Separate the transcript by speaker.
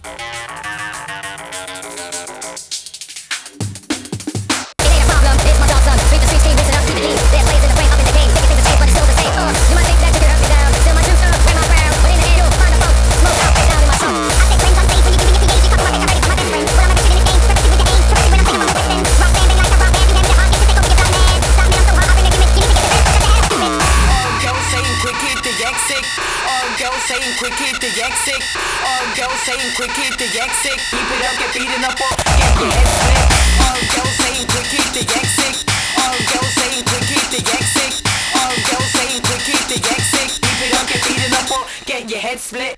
Speaker 1: Quick hit the yak sick. All girls saying quick hit the yak sick. Keep it up, get beaten up or get your head split. All girls saying quick hit the yak sick. All girls saying quick hit the yak sick. All girls saying quick hit the yak sick. Keep it up, get beaten up or get your head split.